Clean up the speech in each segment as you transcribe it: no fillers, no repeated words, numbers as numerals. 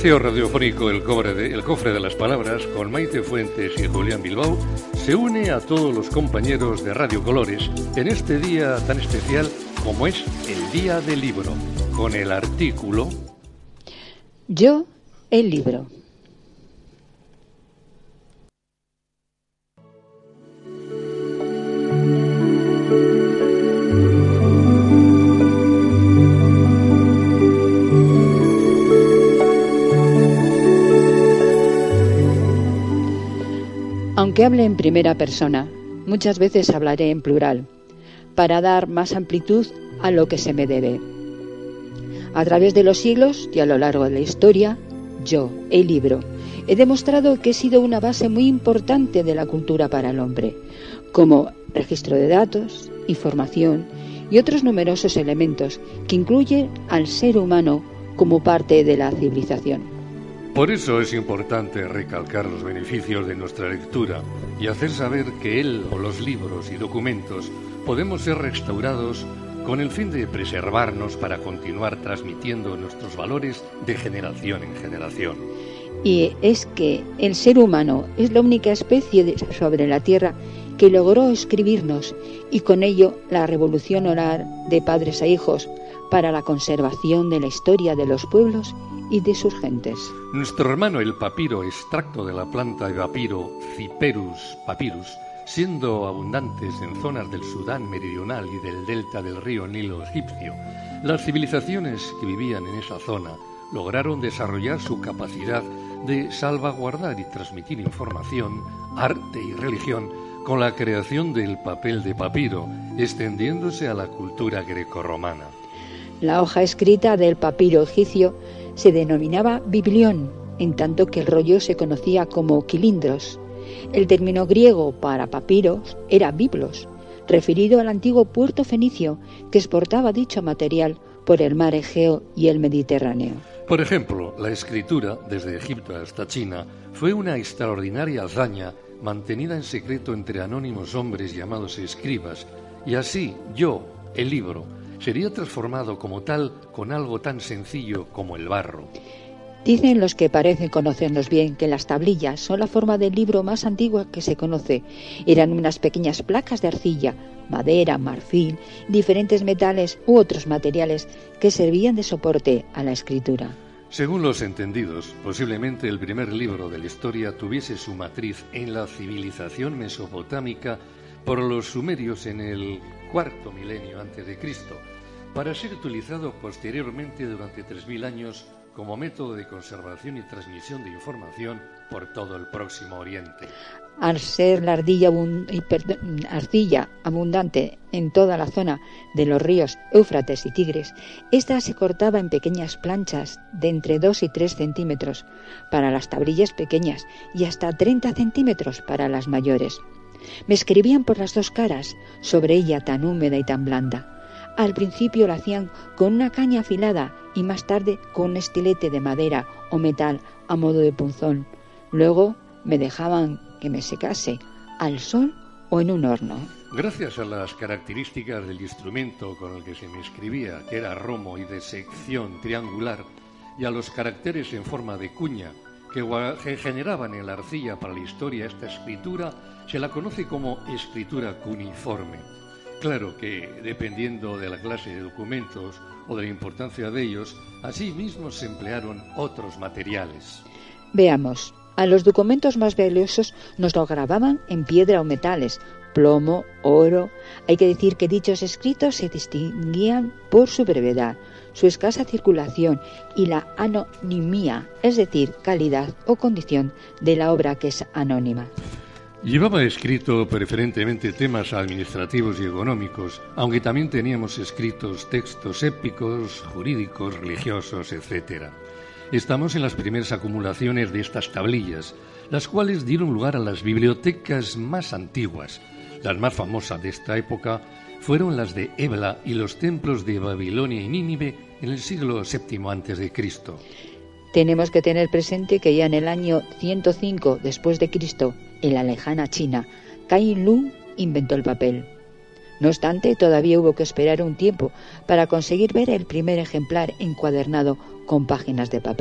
espacio radiofónico El Cofre de las Palabras, con Maite Fuentes y Julián Bilbao, se une a todos los compañeros de Radio Colores en este día tan especial como es el Día del Libro, con el artículo Yo, el libro. Aunque hable en primera persona, muchas veces hablaré en plural, para dar más amplitud a lo que se me debe. A través de los siglos y a lo largo de la historia, yo, el libro, he demostrado que he sido una base muy importante de la cultura para el hombre, como registro de datos, información y otros numerosos elementos que incluyen al ser humano como parte de la civilización. Por eso es importante recalcar los beneficios de nuestra lectura y hacer saber que él o los libros y documentos podemos ser restaurados con el fin de preservarnos para continuar transmitiendo nuestros valores de generación en generación. Y es que el ser humano es la única especie sobre la Tierra que logró escribirnos y con ello la revolución oral de padres a hijos para la conservación de la historia de los pueblos y de sus gentes. Nuestro hermano el papiro, extracto de la planta de papiro, Cyperus papyrus, siendo abundantes en zonas del Sudán meridional y del delta del río Nilo egipcio, las civilizaciones que vivían en esa zona lograron desarrollar su capacidad de salvaguardar y transmitir información, arte y religión con la creación del papel de papiro, extendiéndose a la cultura grecorromana. La hoja escrita del papiro egipcio se denominaba biblión, en tanto que el rollo se conocía como quilindros. El término griego para papiros era biblos, referido al antiguo puerto fenicio que exportaba dicho material por el mar Egeo y el Mediterráneo. Por ejemplo, la escritura, desde Egipto hasta China, fue una extraordinaria hazaña mantenida en secreto entre anónimos hombres llamados escribas, y así yo, el libro, sería transformado como tal con algo tan sencillo como el barro. Dicen los que parecen conocernos bien que las tablillas son la forma del libro más antigua que se conoce. Eran unas pequeñas placas de arcilla, madera, marfil, diferentes metales u otros materiales que servían de soporte a la escritura. Según los entendidos, posiblemente el primer libro de la historia tuviese su matriz en la civilización mesopotámica por los sumerios en el cuarto milenio antes de Cristo, para ser utilizado posteriormente durante 3000 años como método de conservación y transmisión de información por todo el Próximo Oriente. Al ser la arcilla abundante en toda la zona de los ríos Éufrates y Tigres, esta se cortaba en pequeñas planchas de entre 2 y 3 centímetros para las tablillas pequeñas y hasta 30 centímetros para las mayores. Me escribían por las dos caras sobre ella tan húmeda y tan blanda. Al principio lo hacían con una caña afilada y más tarde con un estilete de madera o metal a modo de punzón. Luego me dejaban que me secase al sol o en un horno. Gracias a las características del instrumento con el que se me escribía, que era romo y de sección triangular, y a los caracteres en forma de cuña que generaban en la arcilla para la historia, esta escritura se la conoce como escritura cuneiforme. Claro que, dependiendo de la clase de documentos o de la importancia de ellos, asimismo se emplearon otros materiales. Veamos, a los documentos más valiosos nos lo grababan en piedra o metales, plomo, oro. Hay que decir que dichos escritos se distinguían por su brevedad, su escasa circulación y la anonimía, es decir, calidad o condición de la obra que es anónima. Llevaba escrito preferentemente temas administrativos y económicos, aunque también teníamos escritos textos épicos, jurídicos, religiosos, etc. Estamos en las primeras acumulaciones de estas tablillas, las cuales dieron lugar a las bibliotecas más antiguas. Las más famosas de esta época fueron las de Ebla y los templos de Babilonia y Nínive en el siglo VII a.C. Tenemos que tener presente que ya en el año 105 después de Cristo, en la lejana China, Cai Lu inventó el papel. No obstante, todavía hubo que esperar un tiempo para conseguir ver el primer ejemplar encuadernado con páginas de papel.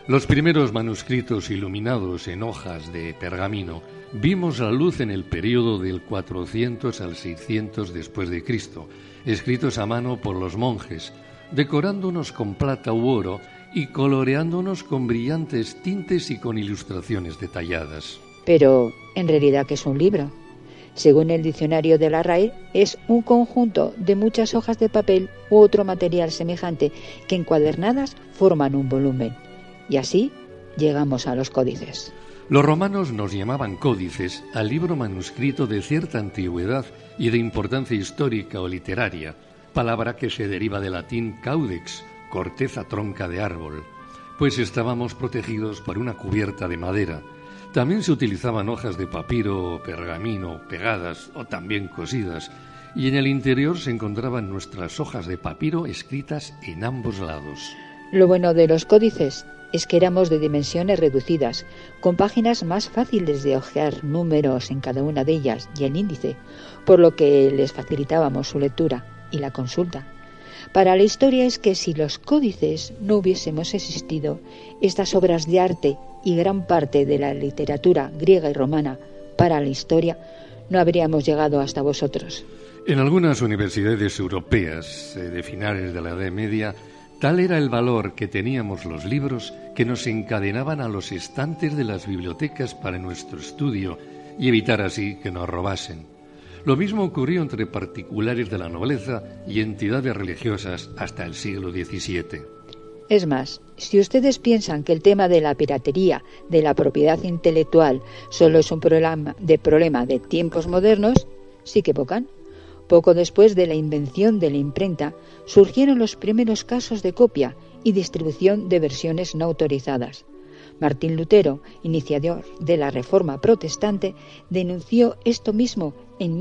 Los primeros manuscritos iluminados en hojas de pergamino vimos la luz en el período del 400 al 600 después de Cristo, escritos a mano por los monjes, decorándonos con plata u oro y coloreándonos con brillantes tintes y con ilustraciones detalladas. Pero, en realidad, ¿qué es un libro? Según el diccionario de la RAE, es un conjunto de muchas hojas de papel u otro material semejante que encuadernadas forman un volumen. Y así llegamos a los códices. Los romanos nos llamaban códices al libro manuscrito de cierta antigüedad y de importancia histórica o literaria, palabra que se deriva del latín caudex, corteza tronca de árbol, pues estábamos protegidos por una cubierta de madera. También se utilizaban hojas de papiro o pergamino pegadas o también cosidas, y en el interior se encontraban nuestras hojas de papiro escritas en ambos lados. Lo bueno de los códices es que éramos de dimensiones reducidas, con páginas más fáciles de hojear, números en cada una de ellas y el índice, por lo que les facilitábamos su lectura y la consulta. Para la historia es que si los códices no hubiésemos existido, estas obras de arte y gran parte de la literatura griega y romana para la historia, no habríamos llegado hasta vosotros. En algunas universidades europeas de finales de la Edad Media, tal era el valor que teníamos los libros que nos encadenaban a los estantes de las bibliotecas para nuestro estudio y evitar así que nos robasen. Lo mismo ocurrió entre particulares de la nobleza y entidades religiosas hasta el siglo XVII. Es más, si ustedes piensan que el tema de la piratería, de la propiedad intelectual, solo es un problema de tiempos modernos, sí que equivocan. Poco después de la invención de la imprenta, surgieron los primeros casos de copia y distribución de versiones no autorizadas. Martín Lutero, iniciador de la Reforma Protestante, denunció esto mismo en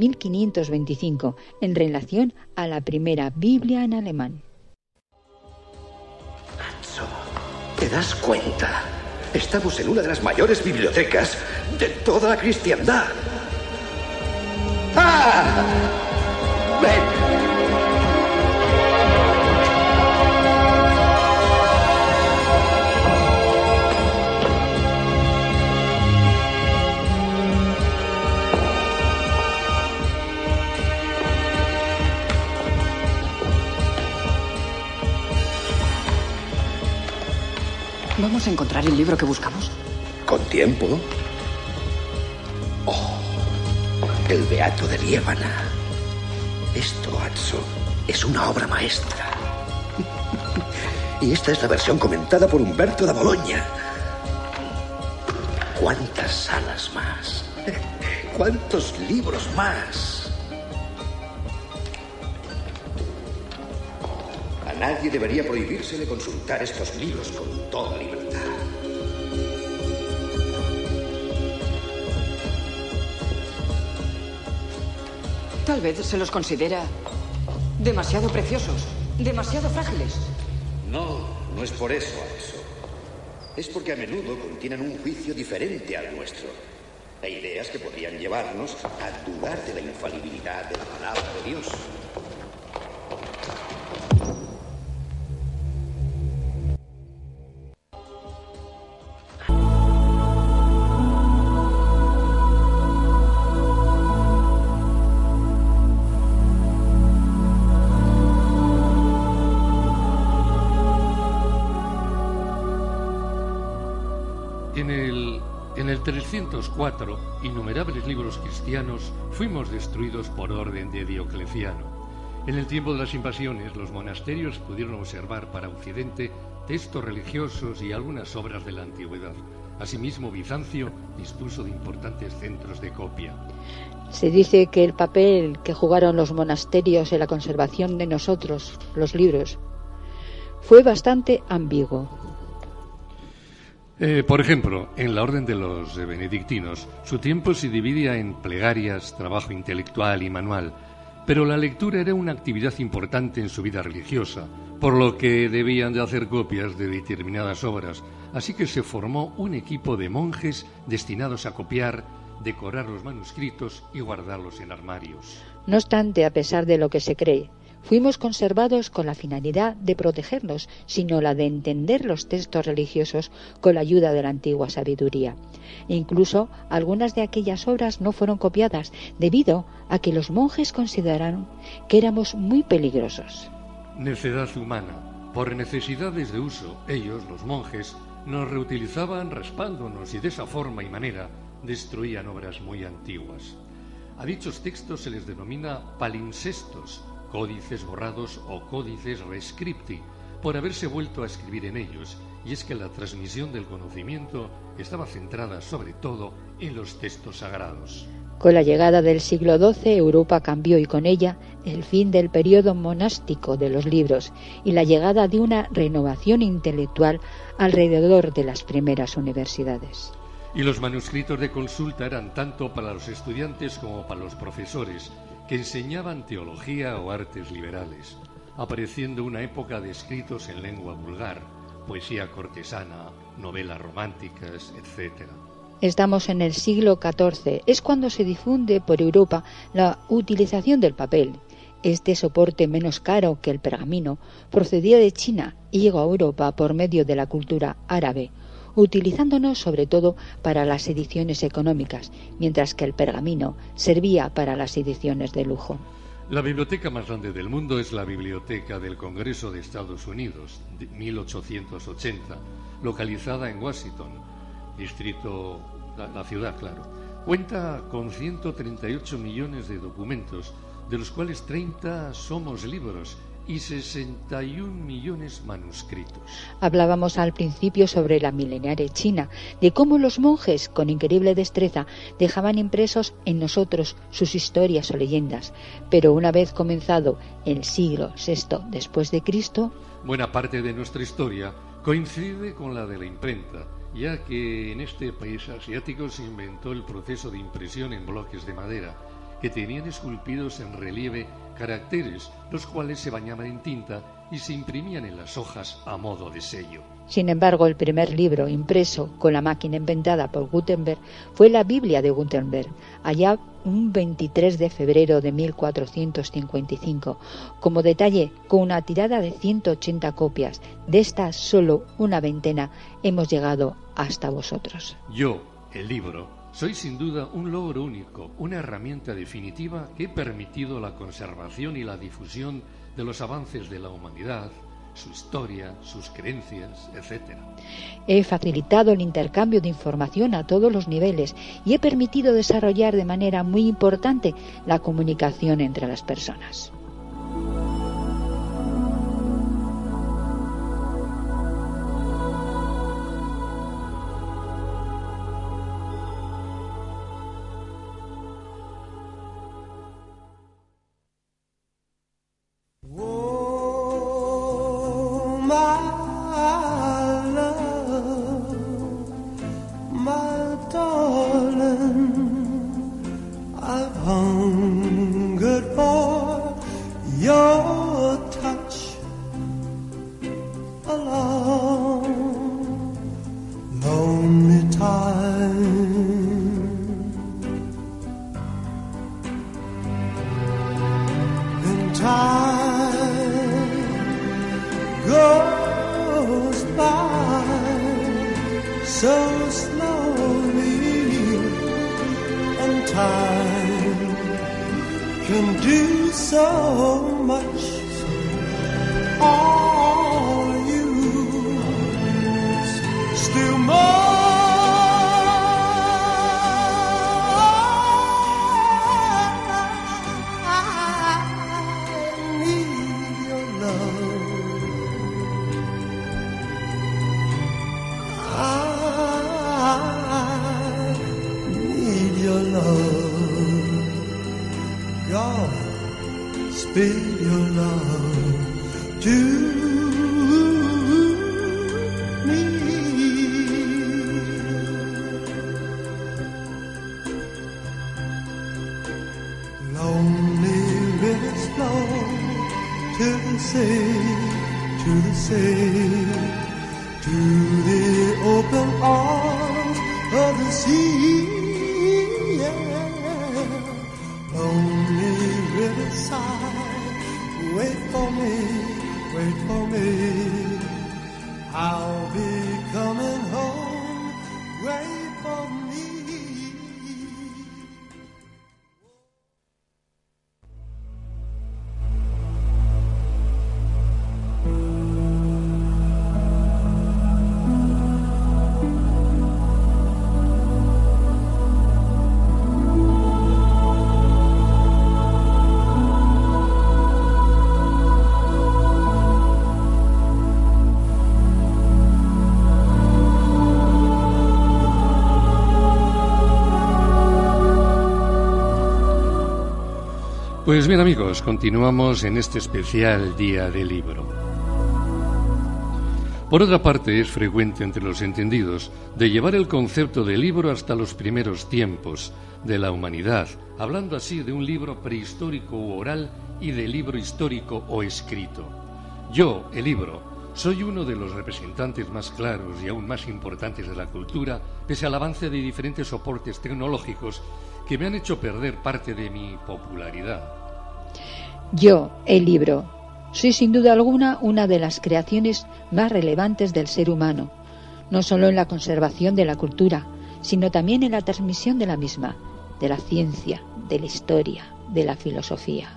1525 en relación a la primera Biblia en alemán. Atso, ¿te das cuenta? Estamos en una de las mayores bibliotecas de toda la cristiandad. ¡Ah! ¡Ven! ¿Vamos a encontrar el libro que buscamos? ¿Con tiempo? Oh, el Beato de Liébana. Esto, Atso, es una obra maestra. Y esta es la versión comentada por Humberto da Bologna. ¿Cuántas salas más? ¿Cuántos libros más? A nadie debería prohibírsele consultar estos libros con toda libertad. Tal vez se los considera demasiado preciosos, demasiado frágiles. No, no es por eso, Atso. Es porque a menudo contienen un juicio diferente al nuestro. E ideas que podrían llevarnos a dudar de la infalibilidad de la palabra de Dios. En el 304, innumerables libros cristianos fuimos destruidos por orden de Diocleciano. En el tiempo de las invasiones, los monasterios pudieron observar para Occidente textos religiosos y algunas obras de la antigüedad. Asimismo, Bizancio dispuso de importantes centros de copia. Se dice que el papel que jugaron los monasterios en la conservación de nosotros, los libros, fue bastante ambiguo. Por ejemplo, en la orden de los benedictinos, su tiempo se dividía en plegarias, trabajo intelectual y manual, pero la lectura era una actividad importante en su vida religiosa, por lo que debían de hacer copias de determinadas obras, así que se formó un equipo de monjes destinados a copiar, decorar los manuscritos y guardarlos en armarios. No obstante, a pesar de lo que se cree, fuimos conservados con la finalidad de protegernos, sino la de entender los textos religiosos con la ayuda de la antigua sabiduría. E incluso algunas de aquellas obras no fueron copiadas, debido a que los monjes consideraron que éramos muy peligrosos. Necedad humana. Por necesidades de uso, ellos, los monjes, nos reutilizaban raspándonos y de esa forma y manera destruían obras muy antiguas. A dichos textos se les denomina palimpsestos, códices borrados o códices rescripti, por haberse vuelto a escribir en ellos, y es que la transmisión del conocimiento estaba centrada sobre todo en los textos sagrados. Con la llegada del siglo XII, Europa cambió y con ella el fin del periodo monástico de los libros y la llegada de una renovación intelectual alrededor de las primeras universidades. Y los manuscritos de consulta eran tanto para los estudiantes como para los profesores, que enseñaban teología o artes liberales, apareciendo una época de escritos en lengua vulgar, poesía cortesana, novelas románticas, etc. Estamos en el siglo XIV, es cuando se difunde por Europa la utilización del papel. Este soporte menos caro que el pergamino procedía de China y llegó a Europa por medio de la cultura árabe, utilizándonos sobre todo para las ediciones económicas, mientras que el pergamino servía para las ediciones de lujo. La biblioteca más grande del mundo es la Biblioteca del Congreso de Estados Unidos, de 1880, localizada en Washington, distrito, la ciudad, claro. Cuenta con 138 millones de documentos, de los cuales 30 somos libros y 61 millones manuscritos. Hablábamos al principio sobre la milenaria China, de cómo los monjes, con increíble destreza, dejaban impresos en nosotros sus historias o leyendas. Pero una vez comenzado el siglo VI después de Cristo, buena parte de nuestra historia coincide con la de la imprenta, ya que en este país asiático se inventó el proceso de impresión en bloques de madera, que tenían esculpidos en relieve caracteres, los cuales se bañaban en tinta y se imprimían en las hojas a modo de sello. Sin embargo, el primer libro impreso con la máquina inventada por Gutenberg fue la Biblia de Gutenberg, allá un 23 de febrero de 1455. Como detalle, con una tirada de 180 copias, de estas solo una veintena hemos llegado hasta vosotros. Yo, el libro, soy sin duda un logro único, una herramienta definitiva que ha permitido la conservación y la difusión de los avances de la humanidad, su historia, sus creencias, etc. He facilitado el intercambio de información a todos los niveles y he permitido desarrollar de manera muy importante la comunicación entre las personas. Lonely riverside, wait wait for me. I'll be coming home. Wait for me. Pues bien, amigos, continuamos en este especial Día del Libro. Por otra parte, es frecuente entre los entendidos de llevar el concepto de libro hasta los primeros tiempos de la humanidad, hablando así de un libro prehistórico u oral y de libro histórico o escrito. Yo, el libro, soy uno de los representantes más claros y aún más importantes de la cultura, pese al avance de diferentes soportes tecnológicos que me han hecho perder parte de mi popularidad. Yo, el libro, soy sin duda alguna una de las creaciones más relevantes del ser humano, no solo en la conservación de la cultura, sino también en la transmisión de la misma, de la ciencia, de la historia, de la filosofía.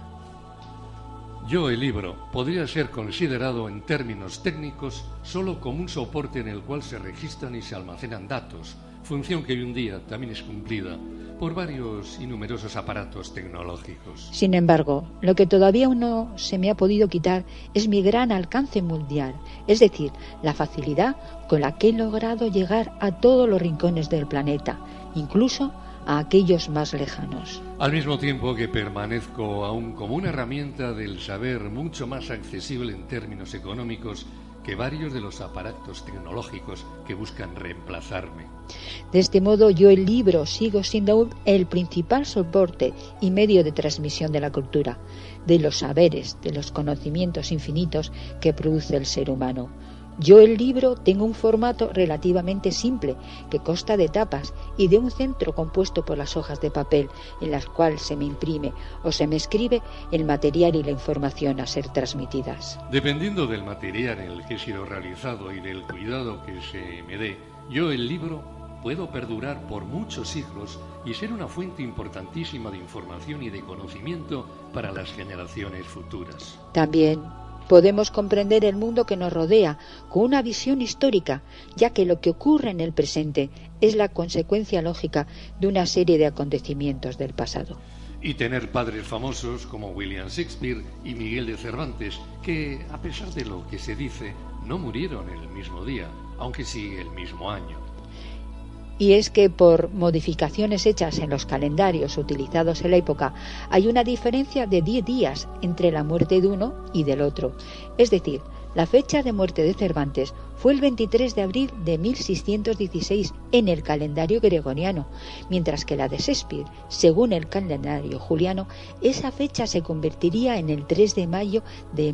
Yo, el libro, podría ser considerado en términos técnicos solo como un soporte en el cual se registran y se almacenan datos, función que hoy en día también es cumplida por varios y numerosos aparatos tecnológicos. Sin embargo, lo que todavía aún no se me ha podido quitar es mi gran alcance mundial, es decir, la facilidad con la que he logrado llegar a todos los rincones del planeta, incluso a aquellos más lejanos. Al mismo tiempo que permanezco aún como una herramienta del saber mucho más accesible en términos económicos que varios de los aparatos tecnológicos que buscan reemplazarme. De este modo, yo, el libro, sigo siendo aún el principal soporte y medio de transmisión de la cultura, de los saberes, de los conocimientos infinitos que produce el ser humano. Yo, el libro, tengo un formato relativamente simple que consta de tapas y de un centro compuesto por las hojas de papel en las cuales se me imprime o se me escribe el material y la información a ser transmitidas. Dependiendo del material en el que he sido realizado y del cuidado que se me dé, yo, el libro, puedo perdurar por muchos siglos y ser una fuente importantísima de información y de conocimiento para las generaciones futuras. También podemos comprender el mundo que nos rodea con una visión histórica, ya que lo que ocurre en el presente es la consecuencia lógica de una serie de acontecimientos del pasado. Y tener padres famosos como William Shakespeare y Miguel de Cervantes, que, a pesar de lo que se dice, no murieron el mismo día, aunque sí el mismo año. Y es que por modificaciones hechas en los calendarios utilizados en la época hay una diferencia de 10 días entre la muerte de uno y del otro. Es decir, la fecha de muerte de Cervantes fue el 23 de abril de 1616 en el calendario gregoriano, mientras que la de Shakespeare, según el calendario juliano, esa fecha se convertiría en el 3 de mayo de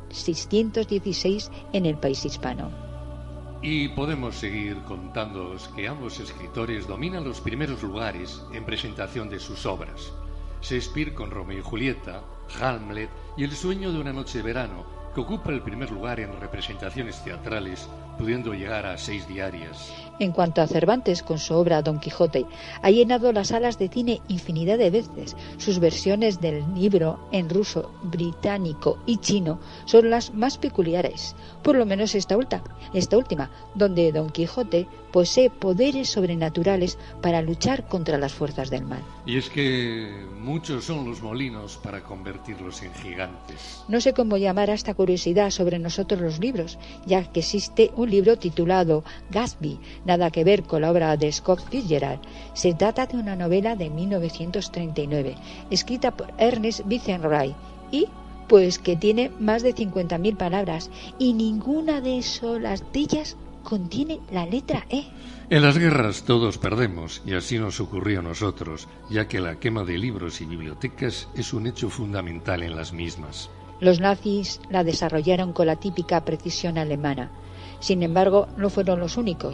1616 en el país hispano. Y podemos seguir contándoos que ambos escritores dominan los primeros lugares en presentación de sus obras. Shakespeare con Romeo y Julieta, Hamlet y El sueño de una noche de verano, que ocupa el primer lugar en representaciones teatrales, pudiendo llegar a 6 diarias. En cuanto a Cervantes, con su obra Don Quijote, ha llenado las salas de cine infinidad de veces. Sus versiones del libro en ruso, británico y chino son las más peculiares, por lo menos esta última, donde Don Quijote posee poderes sobrenaturales para luchar contra las fuerzas del mal. Y es que muchos son los molinos para convertirlos en gigantes. No sé cómo llamar a esta curiosidad sobre nosotros los libros, ya que existe un libro titulado Gatsby, nada que ver con la obra de Scott Fitzgerald. Se trata de una novela de 1939, escrita por Ernest Vincent-Ray, y pues que tiene más de 50.000 palabras, y ninguna de ellas contiene la letra E. En las guerras todos perdemos, y así nos ocurrió a nosotros, ya que la quema de libros y bibliotecas es un hecho fundamental en las mismas. Los nazis la desarrollaron con la típica precisión alemana. Sin embargo, no fueron los únicos.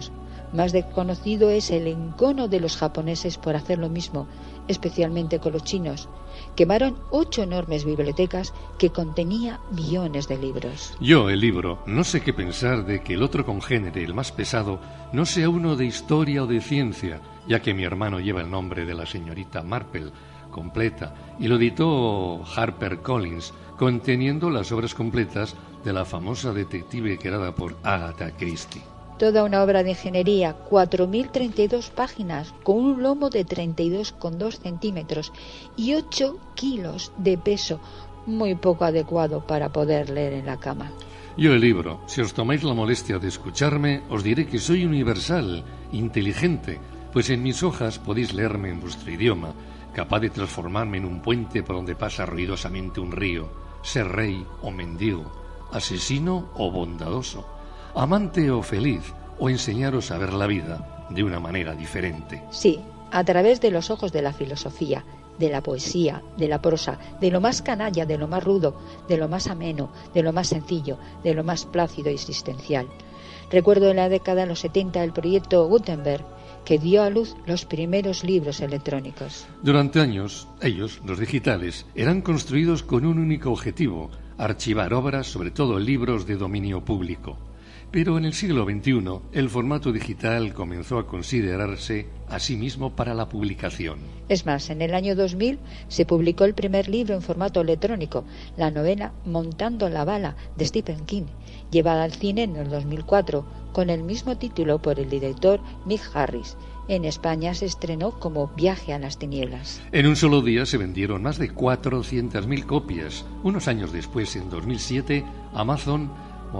Más desconocido es el encono de los japoneses por hacer lo mismo, especialmente con los chinos. Quemaron 8 enormes bibliotecas que contenía millones de libros. Yo, el libro, no sé qué pensar de que el otro congénere, el más pesado, no sea uno de historia o de ciencia, ya que mi hermano lleva el nombre de la señorita Marple, completa, y lo editó HarperCollins, conteniendo las obras completas de la famosa detective creada por Agatha Christie. Toda una obra de ingeniería, 4.032 páginas, con un lomo de 32,2 centímetros y 8 kilos de peso, muy poco adecuado para poder leer en la cama. Yo, el libro, si os tomáis la molestia de escucharme, os diré que soy universal, inteligente, pues en mis hojas podéis leerme en vuestro idioma, capaz de transformarme en un puente por donde pasa ruidosamente un río, ser rey o mendigo, asesino o bondadoso, amante o feliz, o enseñaros a ver la vida de una manera diferente. Sí, a través de los ojos de la filosofía, de la poesía, de la prosa, de lo más canalla, de lo más rudo, de lo más ameno, de lo más sencillo, de lo más plácido y existencial. Recuerdo en la década de los 70 el proyecto Gutenberg, que dio a luz los primeros libros electrónicos. Durante años, ellos, los digitales, eran construidos con un único objetivo: archivar obras, sobre todo libros de dominio público. Pero en el siglo XXI, el formato digital comenzó a considerarse a sí mismo para la publicación. Es más, en el año 2000 se publicó el primer libro en formato electrónico, la novela Montando la bala, de Stephen King, llevada al cine en el 2004, con el mismo título por el director Mick Harris. En España se estrenó como Viaje a las tinieblas. En un solo día se vendieron más de 400.000 copias. Unos años después, en 2007, Amazon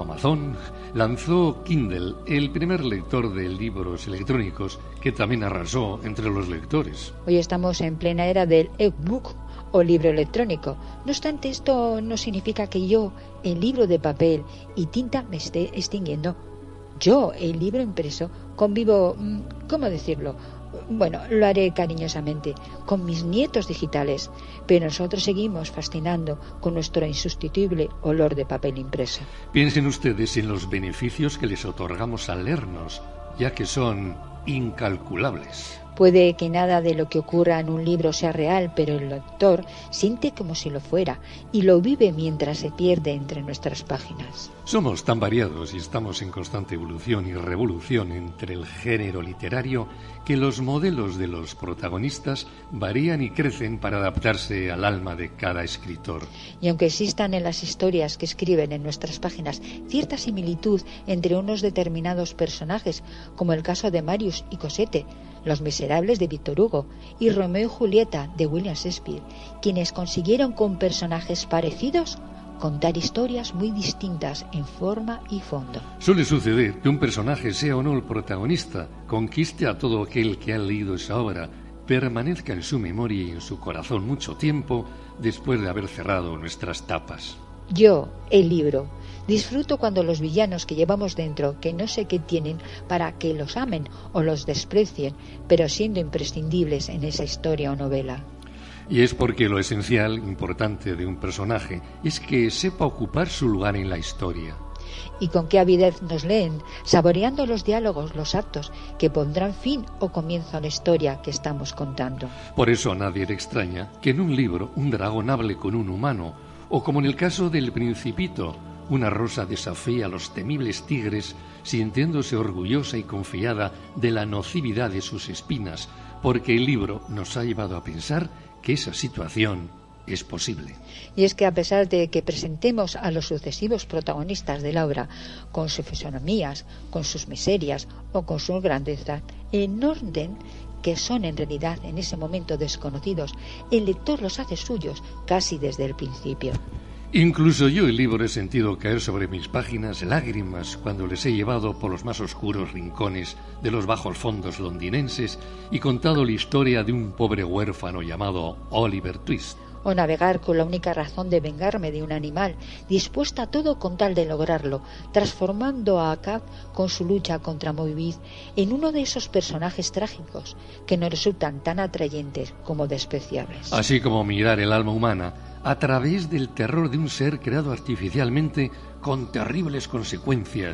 lanzó Kindle, el primer lector de libros electrónicos, que también arrasó entre los lectores. Hoy estamos en plena era del e-book o libro electrónico. No obstante, esto no significa que yo, el libro de papel y tinta, me esté extinguiendo. Yo, el libro impreso, convivo, ¿cómo decirlo? Bueno, lo haré cariñosamente, con mis nietos digitales, pero nosotros seguimos fascinando con nuestro insustituible olor de papel impreso. Piensen ustedes en los beneficios que les otorgamos al leernos, ya que son incalculables. Puede que nada de lo que ocurra en un libro sea real, pero el lector siente como si lo fuera y lo vive mientras se pierde entre nuestras páginas. Somos tan variados y estamos en constante evolución y revolución entre el género literario que los modelos de los protagonistas varían y crecen para adaptarse al alma de cada escritor. Y aunque existan en las historias que escriben en nuestras páginas cierta similitud entre unos determinados personajes, como el caso de Marius y Cosette, Los Miserables de Víctor Hugo y Romeo y Julieta de William Shakespeare, quienes consiguieron con personajes parecidos contar historias muy distintas en forma y fondo. Suele suceder que un personaje, sea o no el protagonista, conquiste a todo aquel que ha leído esa obra, permanezca en su memoria y en su corazón mucho tiempo después de haber cerrado nuestras tapas. Yo, el libro, disfruto cuando los villanos que llevamos dentro, que no sé qué tienen para que los amen o los desprecien, pero siendo imprescindibles en esa historia o novela. Y es porque lo esencial, importante de un personaje, es que sepa ocupar su lugar en la historia. Y con qué avidez nos leen, saboreando los diálogos, los actos, que pondrán fin o comienzo a la historia que estamos contando. Por eso a nadie le extraña que en un libro un dragón hable con un humano, o como en el caso del Principito, una rosa desafía a los temibles tigres, sintiéndose orgullosa y confiada de la nocividad de sus espinas, porque el libro nos ha llevado a pensar que esa situación es posible. Y es que a pesar de que presentemos a los sucesivos protagonistas de la obra con sus fisonomías, con sus miserias o con su grandeza, en orden que son en realidad en ese momento desconocidos, el lector los hace suyos casi desde el principio. Incluso yo, el libro, he sentido caer sobre mis páginas lágrimas cuando les he llevado por los más oscuros rincones de los bajos fondos londinenses y contado la historia de un pobre huérfano llamado Oliver Twist. O navegar con la única razón de vengarme de un animal, dispuesta a todo con tal de lograrlo, transformando a Akkad con su lucha contra Moby Dick en uno de esos personajes trágicos que nos resultan tan atrayentes como despreciables. Así como mirar el alma humana a través del terror de un ser creado artificialmente con terribles consecuencias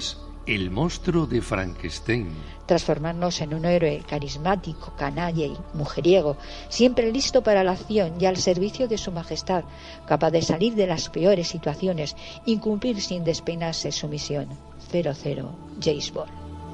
El monstruo de Frankenstein. Transformarnos en un héroe carismático, canalla y mujeriego, siempre listo para la acción y al servicio de su majestad, capaz de salir de las peores situaciones y cumplir sin despeinarse su misión. 00 James Bond.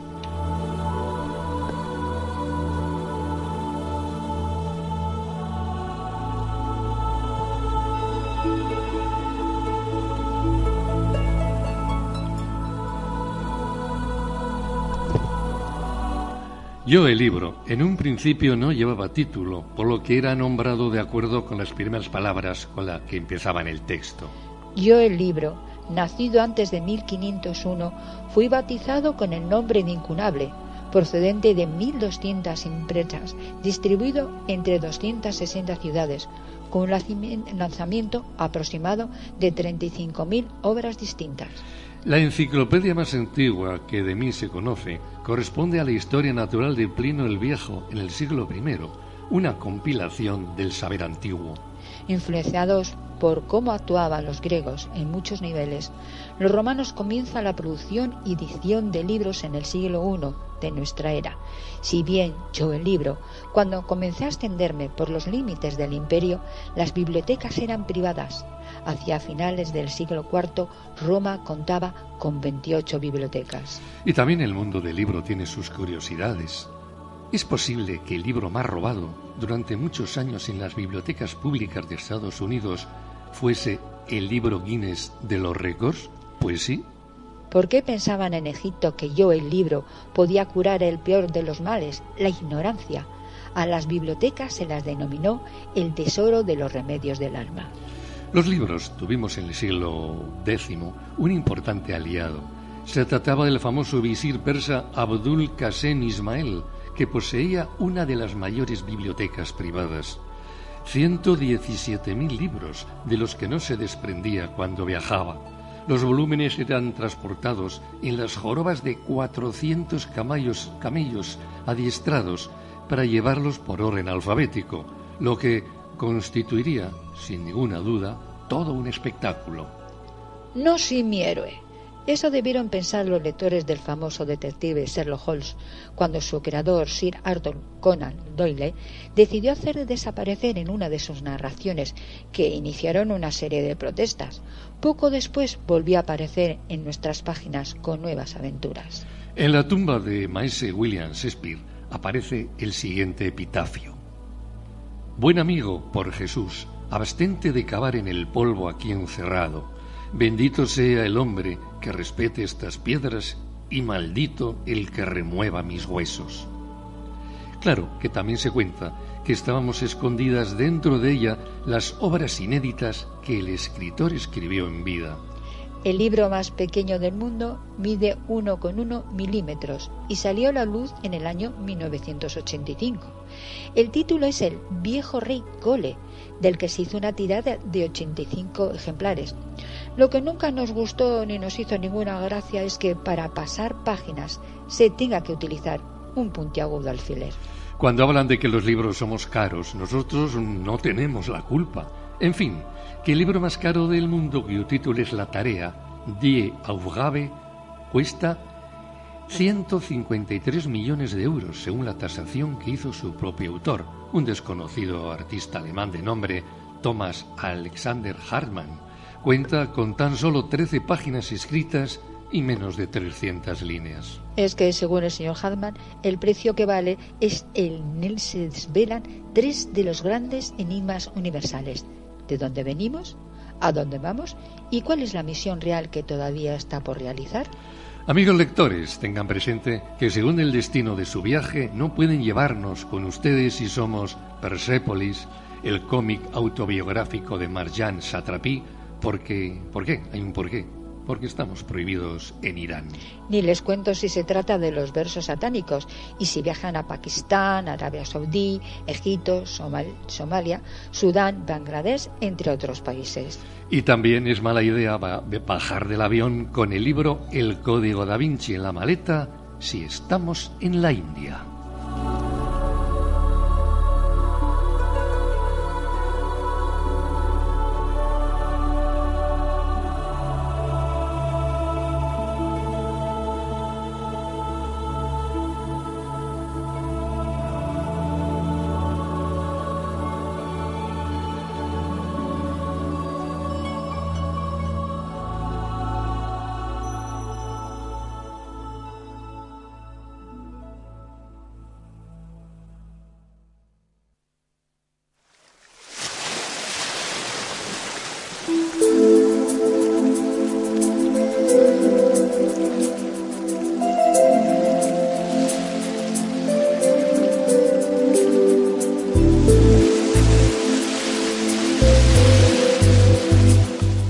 Yo el libro, en un principio no llevaba título, por lo que era nombrado de acuerdo con las primeras palabras con las que empezaban el texto. Yo el libro, nacido antes de 1501, fui bautizado con el nombre de Incunable, procedente de 1.200 impresas, distribuido entre 260 ciudades, con un lanzamiento aproximado de 35.000 obras distintas. La enciclopedia más antigua que de mí se conoce corresponde a la historia natural de Plinio el Viejo en el siglo I, una compilación del saber antiguo. Influenciados por cómo actuaban los griegos en muchos niveles, los romanos comienzan la producción y edición de libros en el siglo I de nuestra era. Si bien yo el libro, cuando comencé a extenderme por los límites del imperio, las bibliotecas eran privadas. Hacia finales del siglo IV, Roma contaba con 28 bibliotecas. Y también el mundo del libro tiene sus curiosidades. ¿Es posible que el libro más robado durante muchos años en las bibliotecas públicas de Estados Unidos fuese el libro Guinness de los récords? Pues sí. ¿Por qué pensaban en Egipto que yo el libro podía curar el peor de los males, la ignorancia? A las bibliotecas se las denominó el tesoro de los remedios del alma. Los libros tuvimos en el siglo X un importante aliado. Se trataba del famoso visir persa Abdul Qasem Ismail, que poseía una de las mayores bibliotecas privadas. 117.000 libros, de los que no se desprendía cuando viajaba. Los volúmenes eran transportados en las jorobas de 400 camellos adiestrados para llevarlos por orden alfabético, lo que constituiría, sin ninguna duda, todo un espectáculo. No soy mi héroe. Eso debieron pensar los lectores del famoso detective Sherlock Holmes, cuando su creador, Sir Arthur Conan Doyle, decidió hacer desaparecer en una de sus narraciones, que iniciaron una serie de protestas. Poco después volvió a aparecer en nuestras páginas con nuevas aventuras. En la tumba de Maese William Shakespeare aparece el siguiente epitafio: Buen amigo, por Jesús, abstente de cavar en el polvo aquí encerrado. Bendito sea el hombre que respete estas piedras y maldito el que remueva mis huesos. Claro que también se cuenta que estábamos escondidas dentro de ella las obras inéditas que el escritor escribió en vida. El libro más pequeño del mundo mide 1,1 milímetros y salió a la luz en el año 1985. El título es El viejo rey Cole, del que se hizo una tirada de 85 ejemplares. Lo que nunca nos gustó ni nos hizo ninguna gracia es que para pasar páginas se tenga que utilizar un puntiagudo alfiler. Cuando hablan de que los libros somos caros, nosotros no tenemos la culpa. En fin, que el libro más caro del mundo, cuyo título es La Tarea, Die Aufgabe, cuesta 153 millones de euros, según la tasación que hizo su propio autor, un desconocido artista alemán de nombre Thomas Alexander Hartmann. Cuenta con tan solo 13 páginas escritas y menos de 300 líneas. Es que, según el señor Hartmann, el precio que vale es el en él se desvelan 3 de los grandes enigmas universales: ¿de dónde venimos? ¿A dónde vamos? ¿Y cuál es la misión real que todavía está por realizar? Amigos lectores, tengan presente que según el destino de su viaje no pueden llevarnos con ustedes si somos Persépolis, el cómic autobiográfico de Marjane Satrapi, porque... ¿Por qué? Hay un porqué. Porque estamos prohibidos en Irán. Ni les cuento si se trata de los versos satánicos y si viajan a Pakistán, Arabia Saudí, Egipto, Somalia, Sudán, Bangladesh, entre otros países. Y también es mala idea bajar del avión con el libro El Código Da Vinci en la maleta si estamos en la India.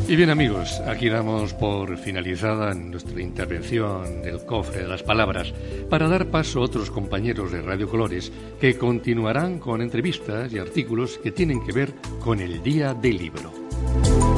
Y bien, amigos, aquí damos por finalizada nuestra intervención del cofre de las palabras para dar paso a otros compañeros de Radio Colores que continuarán con entrevistas y artículos que tienen que ver con el Día del Libro.